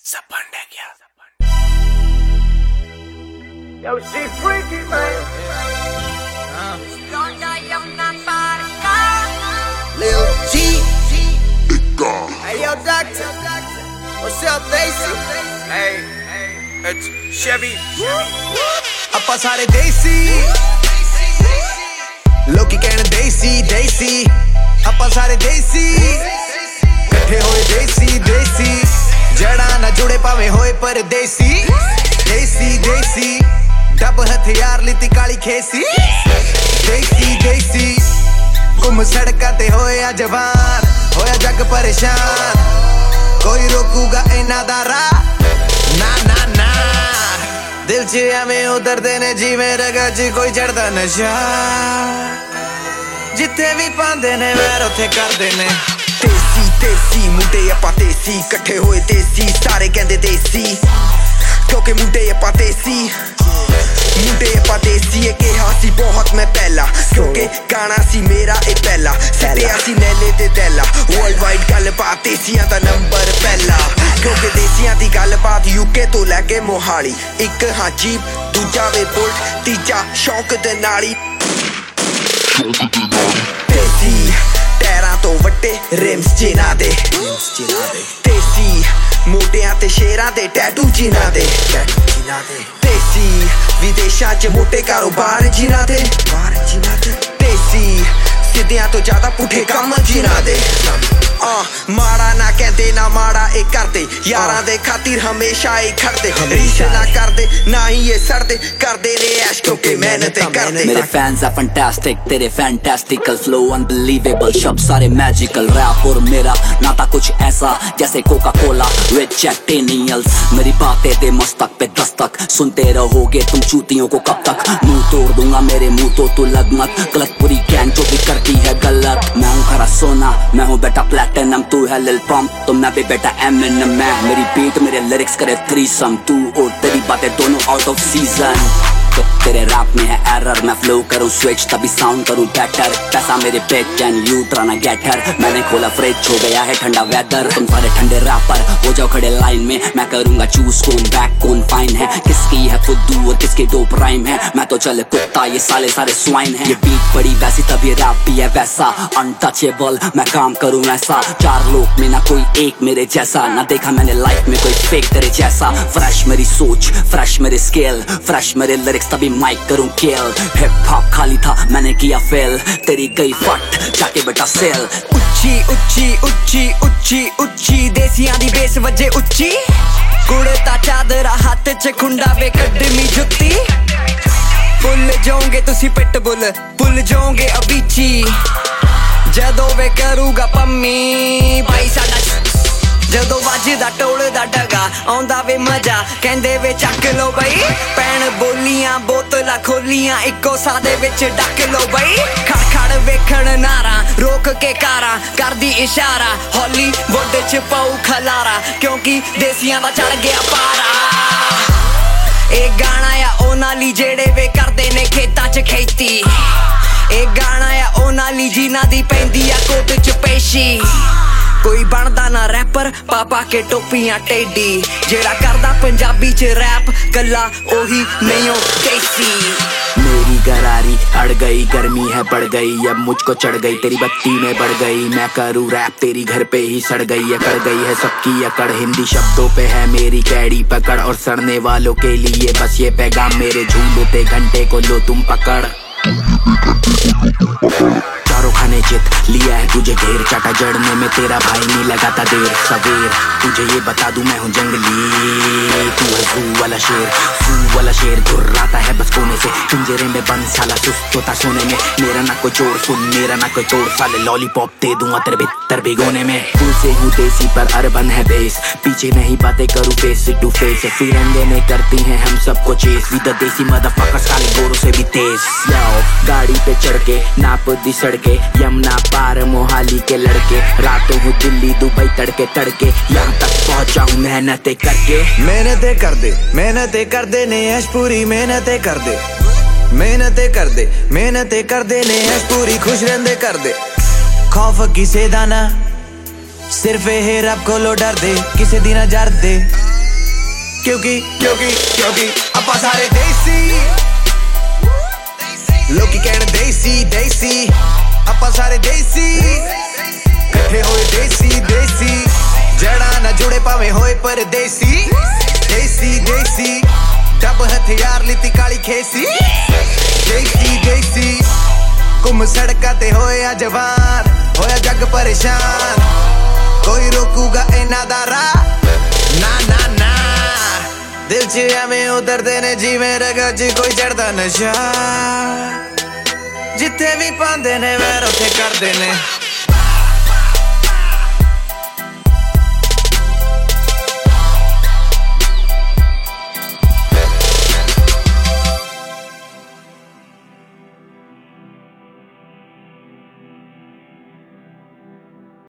सपन है क्या? Yo, she freaky, man. Lil G. Hey, yo, doctor. What's up, Daisy? Hey, it's Chevy. ਆਪਾਂ ਸਾਰੇ ਦੇਸੀ ਲੋਕੀ ਕਹਿਣ ਦੇਸੀ ਦੇਸੀ ਆਪਾਂ ਸਾਰੇ ਦੇਸੀ ਇਕੱਠੇ ਹੋਏ ਦੇਸੀ ਦੇਸੀ ਜੜਾਂ ਨਾ ਜੁੜੇ ਭਾਵੇਂ ਹੋਏ ਪਰਦੇਸੀ ਦੇਸੀ ਦੇਸੀ ਡੱਬ ਹਥਿਆਰ ਲਿੱਤੀ ਕਾਲੀ ਖੇਸੀ ਦੇਸੀ ਦੇਸੀ ਘੁੰਮ ਸੜਕਾਂ ਤੇ ਹੋਇਆ ਜਵਾਨ ਹੋਇਆ ਜੱਗ ਪਰੇਸ਼ਾਨ ਕੋਈ ਰੋਕੂਗਾ ਇਹਨਾਂ ਦਾ ਰਾਹ ਨਾ ਨਾ ਨਾ दिल च एवें उतरदे ने जिवें रगा च कोई चढ़दा नशा जिथे भी पांदे ने वैर उत्थे करदे ने देसी देसी मुंडे आपां देसी इकट्ठे होए देसी सारे कहंदे देसी क्योंकि मुंडे आपां देसी मुंडे आपां देसी ये कहा सी बहुत मैं पहला क्योंकि गाना सी मेरा ए पहला सटिया सी नैले ते तैला वर्ल्ड वाइड गलबात देसियां दा नंबर पहला क्योंकि देसियां दी गलबात यूके तो लैके मोहाली एक हाँ जीप दूजा वे बुल्ट तीजा शौक दे नाली देसी टैरां तो वट्टे रिम्स जिन्हां दे देसी मोटियां ते शेरां दे टैटू जिन्हां दे देसी विदेशां च मोटे कारोबार जिन्हां दे देसी सिद्धियां तो ज्यादा पुठे कम जिन्हां दे माड़ा ना कहते ना माड़ा ए करते यारां दे खातिर हमेशा ए खड़ते रीश ना करदे ना ही ये सड़दे करदे ने ऐश क्योंकि मेहनत करदे मेरे फैंस are fantastic तेरे fantastical flow unbelievable शब्द सारे magical रैप और मेरा नाता कुछ ऐसा जैसे Coca Cola with Jack Daniels मेरी बातें दे मस्तक पे दस्तक सुनते रहोगे तुम चूतियों को कब तक मुंह तोड़ दूंगा मेरे मुंह तो तू लग मत गलत पूरी गैंग जो भी करती है गलत मैं हूँ खरा सोना मैं हूँ बेटा प्लैटिनम तू है लिल पंप तो मैं भी बेटा एमिनेम मैं मेरी बीट मेरे लिरिक्स करे थ्रीसम तू और तेरी बातें दोनों आउट ऑफ सीजन तो तेरे रैप में है एरर मैं फ्लो करूँ स्विच तभी साउंड करूँ बेटर पैसा मेरे pitch and you tryna get हर मैंने खोला फ्रिज हो गया है ठंडा वेदर तुम सारे ठंडे रैपर हो जाओ खड़े लाइन में मैं करूँगा चूज कौन बैक कौन फाइन है किसकी है फुद्दू और किसकी डोप राइम है मैं तो चले कुत्ता ये साले सारे स्वाइन है ये बीट बड़ी वैसी तभी रैप भी है वैसा अनटचेबल मैं काम करूँ ऐसा चार लोग में ना कोई एक मेरे जैसा ना देखा मैंने लाइफ में कोई फेक तेरे जैसा फ्रेश मेरी सोच फ्रेश मेरे स्केल फ्रेश मेरे लिरिक्स तभी माइक करूं किल हिप हॉप खाली था मैंने किया फेल तेरी गई फट जाके बेटा सेल उच्ची उच्ची उच्ची उच्ची उच्ची देसियां दी बेस वजे उच्ची कुड़ता चादरा हाथ च खुंडा वे कदमी जुत्ती भुल जाओगे तुसी पिटबुल भुल जाओगे अबीची जदों वे करूगा पम्मी भाई साडा जदों वजदा टोलदा डगा आउंदा वे मजा कहंदे वे चक लो बई पैण बोलियां बोतलां खोलियां इक्को सादे विच डक लो बई खड़ खड़ वेखण नारा रोक के कारा करदी इशारा हॉलीवुड च पाऊ खलारा क्योंकि देसियां दा चढ़ गया पारा ए गाना या ओना ली जेड़े वे करदे ने खेतां च खेती ए गाना या ओना ली जिन्हां दी पैंदी आ कोट च पेशी कोई बनदा ना रैपर पापा के टोपियां टेडी जेड़ा करदा पंजाबी च रैप कल्ला ओही नहीं हो देसी मेरी गरारी अड़ गई गर्मी है बढ़ गई अब मुझको चढ़ गई तेरी बत्ती में बढ़ गई मैं करूँ रैप तेरी घर पे ही सड़ गई अकड़ गई है सबकी अकड़ हिंदी शब्दों पे है मेरी कैडी पकड़ और सड़ने वालों के लिए बस ये पैगाम मेरे झूलते घंटे को लो तुम पकड़ चारों खाने चित लिया है तुझे ढेर चाटा जड़ने में तेरा भाई नहीं लगाता देर सवेर तुझे ये बता दूं मैं हूँ जंगली तू है जू वाला शेर घुर्राता है बस कोने से पिंजरे में बंद साला सुस्त होता सोने में मेरा ना कोई चोर सुन मेरा ना कोई तोड़ साले लॉलीपॉप दे दूंगा तेरे भीतर भिगोने में फूल से हूँ देसी पर अर्बन है बेस पीछे नहीं बातें करूँ फेस टू फेस फिरंगे में करती हैं हम सबको चेस विद देसी मदरफकर साले गोरों से भी तेज जाओ गाड़ी पे चढ़ के नाप दी सड़के यमुना पार मोहाली के लड़के रातों हूँ दिल्ली दुबई तड़के यहाँ तक पहुँचा हूँ मेहनतें करके मेहनतें कर दे ने ऐश पूरी मेहनतें कर दे मेहनतें कर दे ने ऐश पूरी खुश रहंदे कर दे खौफ किसे दा ना सिर्फ ये रब कोलो डर दे किसे दी ना जर दे ਕਿਉਂਕਿ ਆਪਾਂ ਸਾਰੇ ਦੇਸੀ ਲੋਕੀ ਕਹਿਣ ਦੇਸੀ ਆਪਾਂ ਸਾਰੇ ਦੇਸੀ ਇਕੱਠੇ ਹੋਏ ਦੇਸੀ ਜੜਾਂ ਨਾ ਜੁੜੇ ਭਾਵੇਂ ਹੋਏ ਪਰਦੇਸੀ ਦੇਸੀ ਡੱਬ ਹਥਿਆਰ ਲਿੱਤੀ ਕਾਲੀ ਖੇਸੀ ਦੇਸੀ ਘੁੰਮ ਸੜਕਾਂ ਤੇ ਹੋਇਆ ਜਵਾਨ ਹੋਇਆ ਜੱਗ ਪਰੇਸ਼ਾਨ ਕੋਈ ਰੋਕੂਗਾ ਇਹਨਾਂ ਦਾ ਰਾਹ ਨਾ ਦਿਲ 'ਚ ਐਵੇਂ ਉਤਰਦੇ ਨੇ ਜਿਵੇਂ ਰਗਾਂ 'ਚ ਕੋਈ ਚੜਦਾ ਨਸ਼ਾ ਜਿੱਥੇ ਵੀ ਪਾਉਂਦੇ ਨੇ ਵੈਰ ਉੱਥੇ ਕਰਦੇ ਨੇ